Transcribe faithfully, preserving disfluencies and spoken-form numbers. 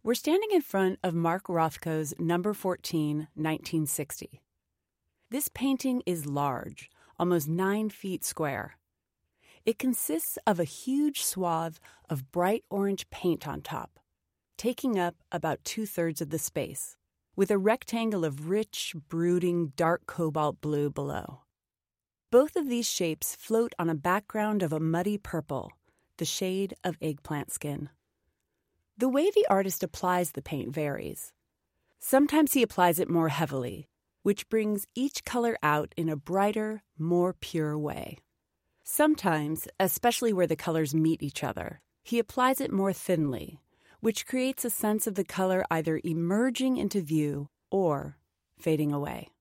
We're standing in front of Mark Rothko's number fourteen, nineteen sixty. This painting is large, almost nine feet square. It consists of a huge swath of bright orange paint on top, taking up about two-thirds of the space, with a rectangle of rich, brooding, dark cobalt blue below. Both of these shapes float on a background of a muddy purple, the shade of eggplant skin. The way the artist applies the paint varies. Sometimes he applies it more heavily, which brings each color out in a brighter, more pure way. Sometimes, especially where the colors meet each other, he applies it more thinly, which creates a sense of the color either emerging into view or fading away.